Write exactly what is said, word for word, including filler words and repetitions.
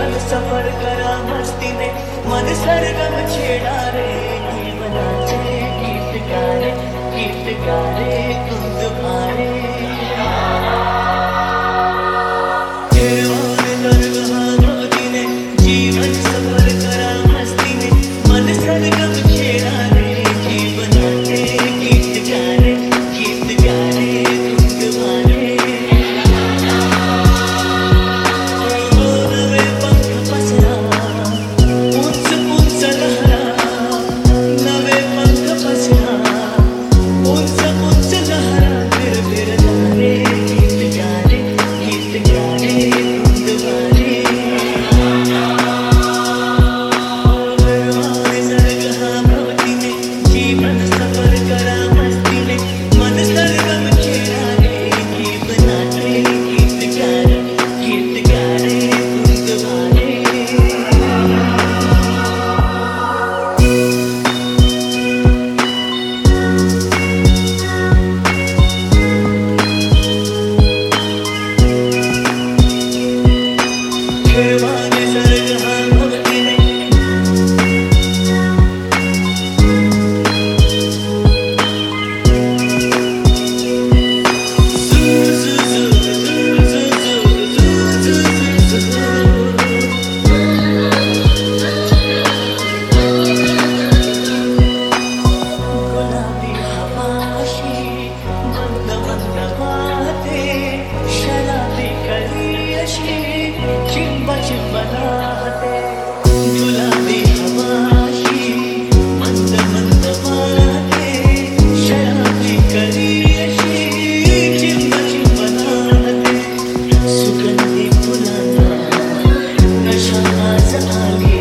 जीवन सफर करा मस्तीने मन सरगम छेडा रे जीवनाचे गीत गारे गीत गारे धुंद भारे जीवन सफर करा मस्तीने मन सरगम छेडा रे जीवनाचे गीत गारे गीत गारे धुंद भारे नवे पंख पसरा उंच उंच लहरा नवे पंख पसरा उंच उंच लहरा फिर फिर गारे गीत गारे गीत गारे धुंद भारे जीवन सफर करा मस्तीने मन सरगम छेडा रे जीवनाचे गीत गारे गीत गारे धुंद भारे खेळवाने सर्ग हा भक्तीने गुलाबी हवाशी मंद मंद वाहते शराबी कली अशी चिंब चिंब राहते गुलाबी हवाशी मंद मंद वाहते शराबी कली अशी चिंब चिंब राहते सुगंधी फुलांना नशा आज आली